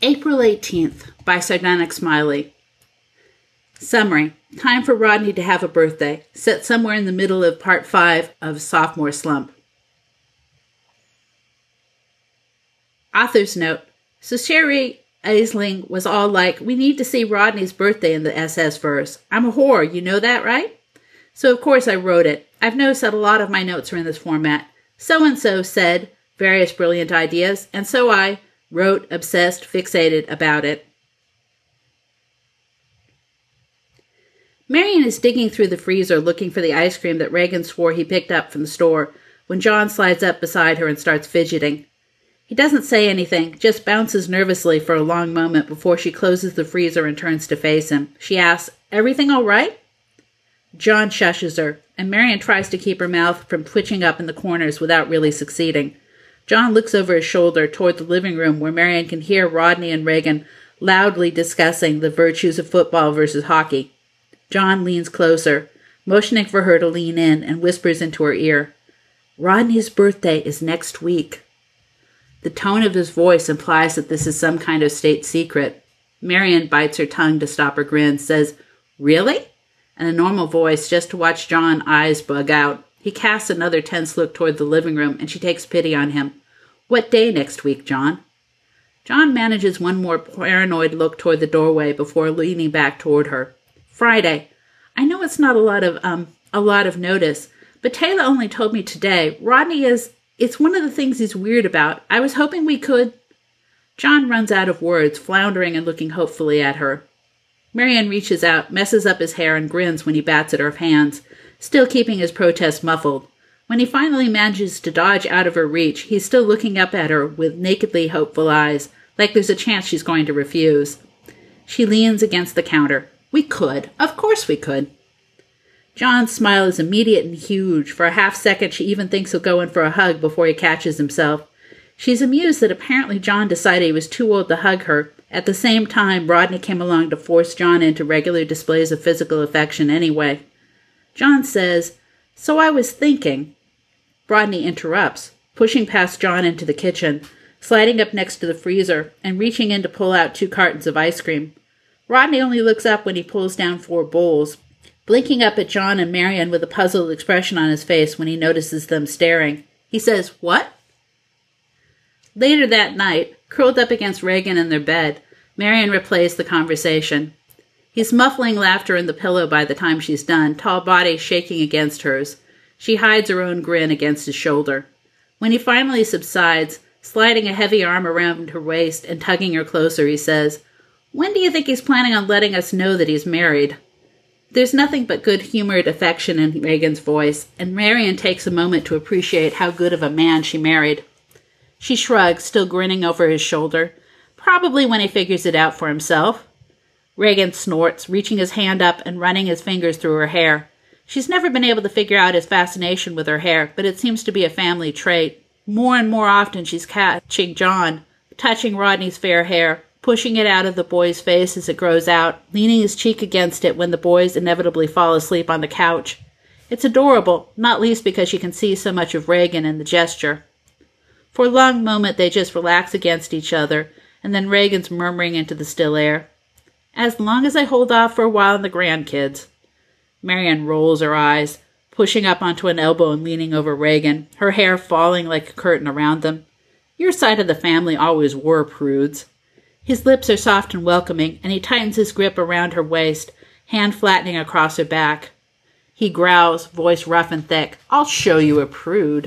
April 18th, by Sardonic Smiley. Summary. Time for Rodney to have a birthday, set somewhere in the middle of part 5 of Sophomore Slump. Author's note. So Sherry Aisling was all like, we need to see Rodney's birthday in the SS verse. I'm a whore, you know that, right? So of course I wrote it. I've noticed that a lot of my notes are in this format. So-and-so said various brilliant ideas, and so I wrote, obsessed, fixated about it. Marion is digging through the freezer looking for the ice cream that Reagan swore he picked up from the store when John slides up beside her and starts fidgeting. He doesn't say anything, just bounces nervously for a long moment before she closes the freezer and turns to face him. She asks, "Everything all right?" John shushes her, and Marion tries to keep her mouth from twitching up in the corners without really succeeding. John looks over his shoulder toward the living room where Marion can hear Rodney and Reagan loudly discussing the virtues of football versus hockey. John leans closer, motioning for her to lean in, and whispers into her ear, "Rodney's birthday is next week." The tone of his voice implies that this is some kind of state secret. Marion bites her tongue to stop her grin, says, "Really?" in a normal voice just to watch John's eyes bug out. He casts another tense look toward the living room, and she takes pity on him. "What day next week, John?" John manages one more paranoid look toward the doorway before leaning back toward her. "Friday. I know it's not a lot of notice, but Taylor only told me today. Rodney it's one of the things he's weird about. I was hoping we could..." John runs out of words, floundering and looking hopefully at her. Marion reaches out, messes up his hair, and grins when he bats at her hands, still keeping his protest muffled. When he finally manages to dodge out of her reach, he's still looking up at her with nakedly hopeful eyes, like there's a chance she's going to refuse. She leans against the counter. "We could. Of course we could." John's smile is immediate and huge. For a half-second, she even thinks he'll go in for a hug before he catches himself. She's amused that apparently John decided he was too old to hug her. At the same time, Rodney came along to force John into regular displays of physical affection anyway. John says, "So I was thinking..." Rodney interrupts, pushing past John into the kitchen, sliding up next to the freezer, and reaching in to pull out 2 cartons of ice cream. Rodney only looks up when he pulls down 4 bowls, blinking up at John and Marion with a puzzled expression on his face when he notices them staring. He says, "What?" Later that night, curled up against Reagan in their bed, Marion replays the conversation. He's muffling laughter in the pillow by the time she's done, tall body shaking against hers. She hides her own grin against his shoulder. When he finally subsides, sliding a heavy arm around her waist and tugging her closer, he says, "When do you think he's planning on letting us know that he's married?" There's nothing but good-humored affection in Reagan's voice, and Marion takes a moment to appreciate how good of a man she married. She shrugs, still grinning over his shoulder. "Probably when he figures it out for himself." Reagan snorts, reaching his hand up and running his fingers through her hair. She's never been able to figure out his fascination with her hair, but it seems to be a family trait. More and more often she's catching John, touching Rodney's fair hair, pushing it out of the boy's face as it grows out, leaning his cheek against it when the boys inevitably fall asleep on the couch. It's adorable, not least because she can see so much of Reagan in the gesture. For a long moment they just relax against each other, and then Reagan's murmuring into the still air, "As long as I hold off for a while on the grandkids." Marion rolls her eyes, pushing up onto an elbow and leaning over Reagan, her hair falling like a curtain around them. "Your side of the family always were prudes." His lips are soft and welcoming, and he tightens his grip around her waist, hand flattening across her back. He growls, voice rough and thick, "I'll show you a prude."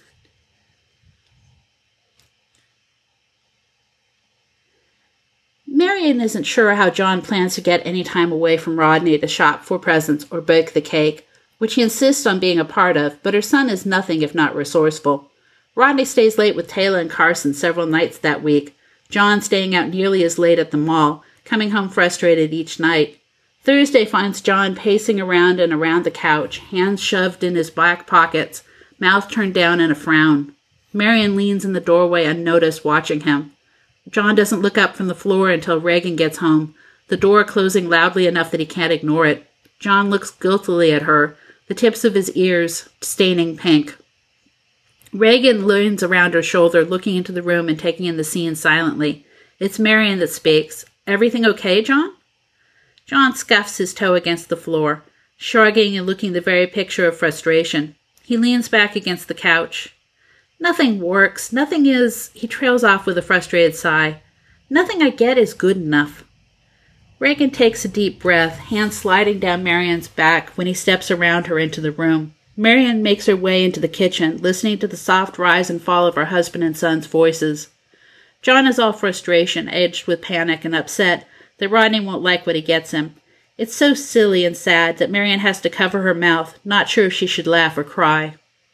Marion isn't sure how John plans to get any time away from Rodney to shop for presents or bake the cake, which he insists on being a part of, but her son is nothing if not resourceful. Rodney stays late with Taylor and Carson several nights that week, John staying out nearly as late at the mall, coming home frustrated each night. Thursday finds John pacing around and around the couch, hands shoved in his back pockets, mouth turned down in a frown. Marion leans in the doorway unnoticed, watching him. John doesn't look up from the floor until Reagan gets home, the door closing loudly enough that he can't ignore it. John looks guiltily at her, the tips of his ears staining pink. Reagan leans around her shoulder, looking into the room and taking in the scene silently. It's Marion that speaks. Everything okay, John? John scuffs his toe against the floor, shrugging and looking the very picture of frustration. He leans back against the couch. Nothing works. Nothing is... He trails off with a frustrated sigh. Nothing I get is good enough. Reagan takes a deep breath, hands sliding down Marion's back when he steps around her into the room. Marion makes her way into the kitchen, listening to the soft rise and fall of her husband and son's voices. John is all frustration, edged with panic and upset that Rodney won't like what he gets him. It's so silly and sad that Marion has to cover her mouth, not sure if she should laugh or cry.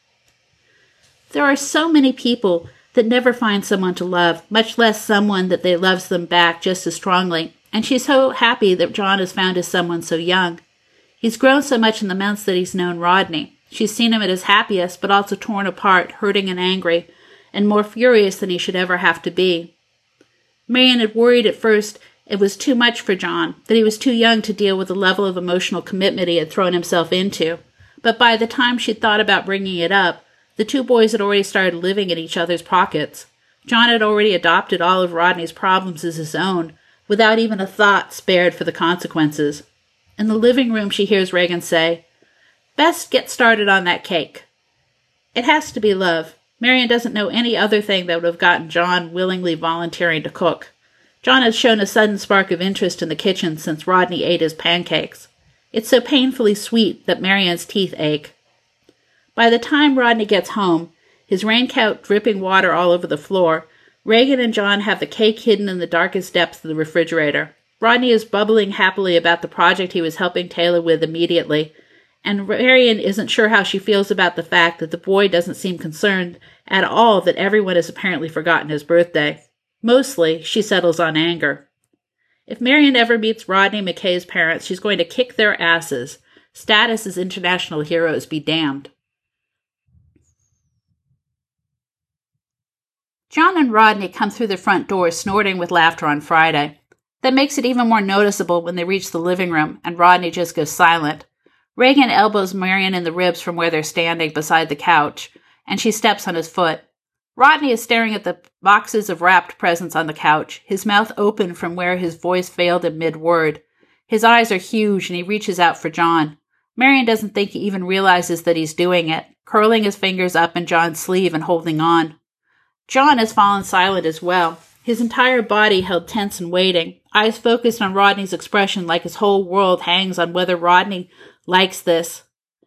There are so many people that never find someone to love, much less someone that they loves them back just as strongly, and she's so happy that John has found his someone so young. He's grown so much in the months that he's known Rodney. She's seen him at his happiest, but also torn apart, hurting and angry, and more furious than he should ever have to be. Marion had worried at first it was too much for John, that he was too young to deal with the level of emotional commitment he had thrown himself into. But by the time she'd thought about bringing it up, the two boys had already started living in each other's pockets. John had already adopted all of Rodney's problems as his own, without even a thought spared for the consequences. In the living room, she hears Reagan say, "Best get started on that cake." It has to be love. Marion doesn't know any other thing that would have gotten John willingly volunteering to cook. John has shown a sudden spark of interest in the kitchen since Rodney ate his pancakes. It's so painfully sweet that Marion's teeth ache. By the time Rodney gets home, his raincoat dripping water all over the floor, Reagan and John have the cake hidden in the darkest depths of the refrigerator. Rodney is bubbling happily about the project he was helping Taylor with immediately, and Marion isn't sure how she feels about the fact that the boy doesn't seem concerned at all that everyone has apparently forgotten his birthday. Mostly, she settles on anger. If Marion ever meets Rodney McKay's parents, she's going to kick their asses. Status as international heroes be damned. John and Rodney come through the front door snorting with laughter on Friday. That makes it even more noticeable when they reach the living room, and Rodney just goes silent. Reagan elbows Marion in the ribs from where they're standing beside the couch, and she steps on his foot. Rodney is staring at the boxes of wrapped presents on the couch, his mouth open from where his voice failed in mid-word. His eyes are huge, and he reaches out for John. Marion doesn't think he even realizes that he's doing it, curling his fingers up in John's sleeve and holding on. John has fallen silent as well, his entire body held tense and waiting, eyes focused on Rodney's expression like his whole world hangs on whether Rodney likes this.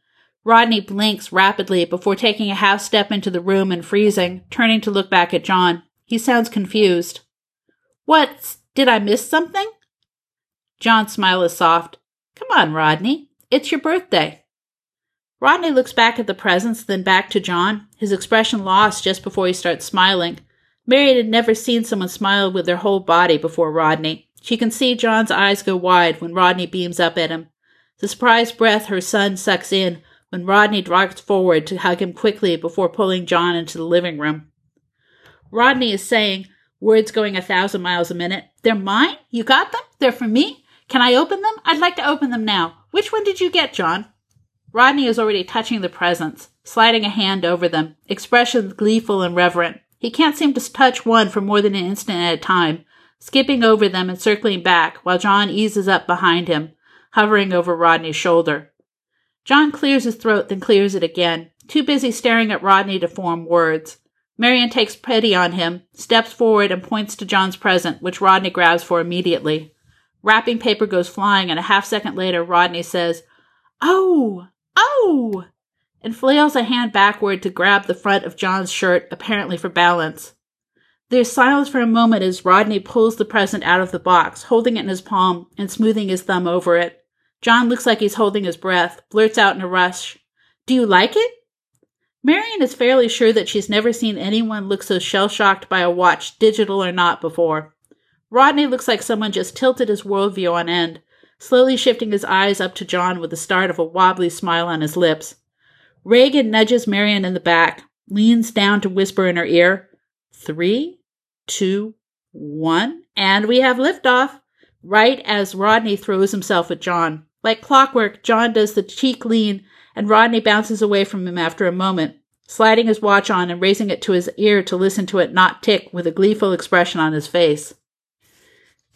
Rodney blinks rapidly before taking a half step into the room and freezing, turning to look back at John. He sounds confused. "What? Did I miss something?" John's smile is soft. "Come on, Rodney. It's your birthday." Rodney looks back at the presents, then back to John, his expression lost just before he starts smiling. Marion had never seen someone smile with their whole body before Rodney. She can see John's eyes go wide when Rodney beams up at him. The surprised breath her son sucks in when Rodney drops forward to hug him quickly before pulling John into the living room. Rodney is saying, words going 1,000 miles a minute, "They're mine? You got them? They're for me? Can I open them? I'd like to open them now. Which one did you get, John?" Rodney is already touching the presents, sliding a hand over them, expression gleeful and reverent. He can't seem to touch one for more than an instant at a time, skipping over them and circling back while John eases up behind him, hovering over Rodney's shoulder. John clears his throat, then clears it again, too busy staring at Rodney to form words. Marion takes pity on him, steps forward and points to John's present, which Rodney grabs for immediately. Wrapping paper goes flying, and a half-second later Rodney says, "Oh! Oh!" and flails a hand backward to grab the front of John's shirt, apparently for balance. There's silence for a moment as Rodney pulls the present out of the box, holding it in his palm and smoothing his thumb over it. John looks like he's holding his breath, blurts out in a rush, "Do you like it?" Marion is fairly sure that she's never seen anyone look so shell-shocked by a watch, digital or not, before. Rodney looks like someone just tilted his worldview on end, slowly shifting his eyes up to John with the start of a wobbly smile on his lips. Reagan nudges Marion in the back, leans down to whisper in her ear, 3, 2, 1, and we have liftoff, right as Rodney throws himself at John. Like clockwork, John does the cheek lean, and Rodney bounces away from him after a moment, sliding his watch on and raising it to his ear to listen to it not tick with a gleeful expression on his face.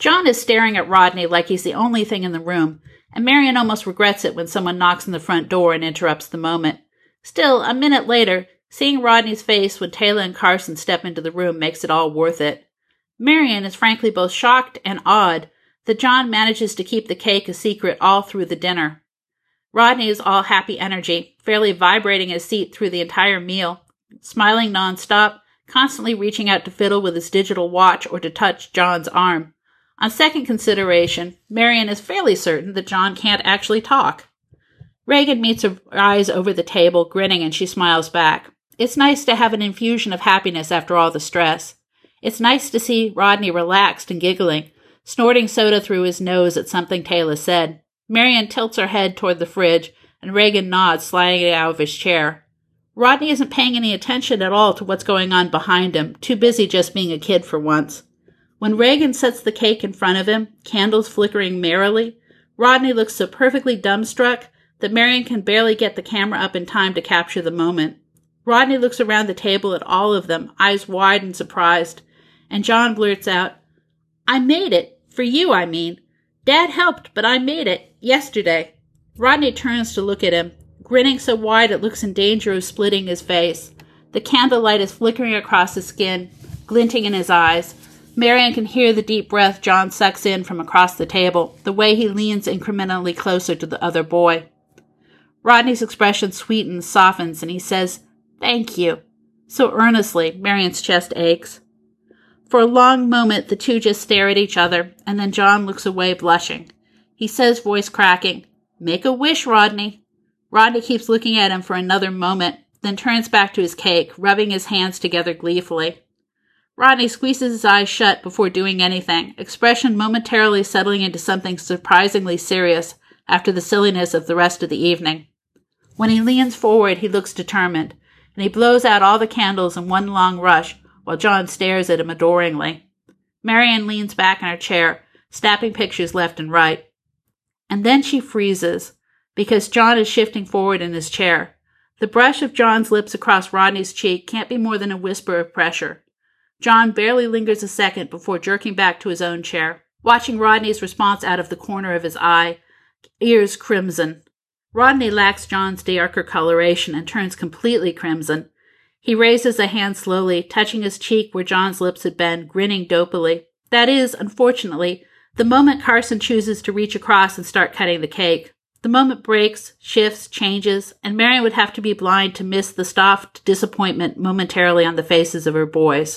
John is staring at Rodney like he's the only thing in the room, and Marion almost regrets it when someone knocks on the front door and interrupts the moment. Still, a minute later, seeing Rodney's face when Taylor and Carson step into the room makes it all worth it. Marion is frankly both shocked and awed that John manages to keep the cake a secret all through the dinner. Rodney is all happy energy, fairly vibrating his seat through the entire meal, smiling nonstop, constantly reaching out to fiddle with his digital watch or to touch John's arm. On second consideration, Marion is fairly certain that John can't actually talk. Reagan meets her eyes over the table, grinning, and she smiles back. It's nice to have an infusion of happiness after all the stress. It's nice to see Rodney relaxed and giggling, snorting soda through his nose at something Taylor said. Marion tilts her head toward the fridge, and Reagan nods, sliding out of his chair. Rodney isn't paying any attention at all to what's going on behind him, too busy just being a kid for once. When Reagan sets the cake in front of him, candles flickering merrily, Rodney looks so perfectly dumbstruck that Marion can barely get the camera up in time to capture the moment. Rodney looks around the table at all of them, eyes wide and surprised, and John blurts out, "I made it. For you, I mean. Dad helped, but I made it. Yesterday." Rodney turns to look at him, grinning so wide it looks in danger of splitting his face. The candlelight is flickering across his skin, glinting in his eyes. Marion can hear the deep breath John sucks in from across the table, the way he leans incrementally closer to the other boy. Rodney's expression sweetens, softens, and he says, "Thank you," so earnestly Marion's chest aches. For a long moment, the two just stare at each other, and then John looks away, blushing. He says, voice cracking, "Make a wish, Rodney." Rodney keeps looking at him for another moment, then turns back to his cake, rubbing his hands together gleefully. Rodney squeezes his eyes shut before doing anything, expression momentarily settling into something surprisingly serious after the silliness of the rest of the evening. When he leans forward, he looks determined, and he blows out all the candles in one long rush, while John stares at him adoringly. Marion leans back in her chair, snapping pictures left and right. And then she freezes, because John is shifting forward in his chair. The brush of John's lips across Rodney's cheek can't be more than a whisper of pressure. John barely lingers a second before jerking back to his own chair, watching Rodney's response out of the corner of his eye, ears crimson. Rodney lacks John's darker coloration and turns completely crimson. He raises a hand slowly, touching his cheek where John's lips had been, grinning dopily. That is, unfortunately, the moment Carson chooses to reach across and start cutting the cake. The moment breaks, shifts, changes, and Marion would have to be blind to miss the soft disappointment momentarily on the faces of her boys.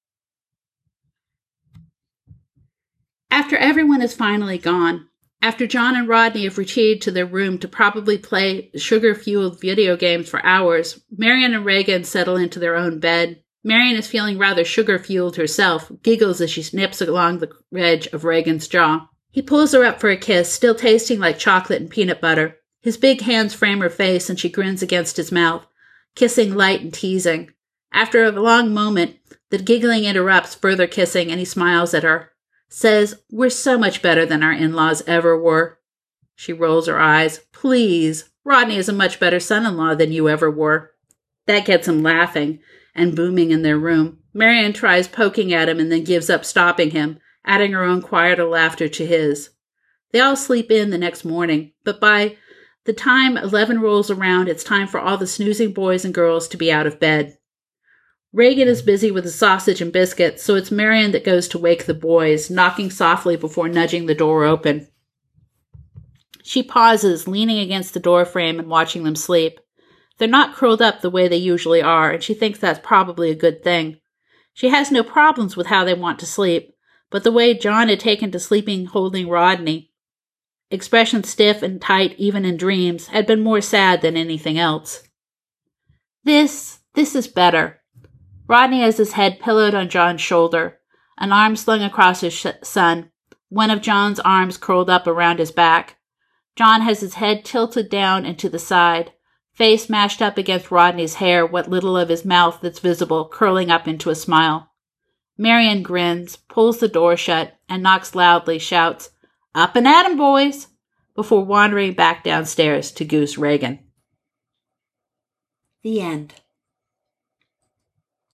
After everyone is finally gone, after John and Rodney have retreated to their room to probably play sugar-fueled video games for hours, Marion and Reagan settle into their own bed. Marion is feeling rather sugar-fueled herself, giggles as she snips along the edge of Reagan's jaw. He pulls her up for a kiss, still tasting like chocolate and peanut butter. His big hands frame her face, and she grins against his mouth, kissing light and teasing. After a long moment, the giggling interrupts further kissing, and he smiles at her. Says, "We're so much better than our in-laws ever were." She rolls her eyes. "Please, Rodney is a much better son-in-law than you ever were." That gets him laughing and booming in their room. Marion tries poking at him and then gives up stopping him, adding her own quieter laughter to his. They all sleep in the next morning, but by the time 11 rolls around, it's time for all the snoozing boys and girls to be out of bed. Reagan is busy with the sausage and biscuits, so it's Marion that goes to wake the boys, knocking softly before nudging the door open. She pauses, leaning against the door frame and watching them sleep. They're not curled up the way they usually are, and she thinks that's probably a good thing. She has no problems with how they want to sleep, but the way John had taken to sleeping holding Rodney, expression stiff and tight even in dreams, had been more sad than anything else. This is better. Rodney has his head pillowed on John's shoulder, an arm slung across his son, one of John's arms curled up around his back. John has his head tilted down and to the side, face mashed up against Rodney's hair, what little of his mouth that's visible curling up into a smile. Marion grins, pulls the door shut, and knocks loudly, shouts, "Up and at 'em, boys!" before wandering back downstairs to Goose Reagan. The end.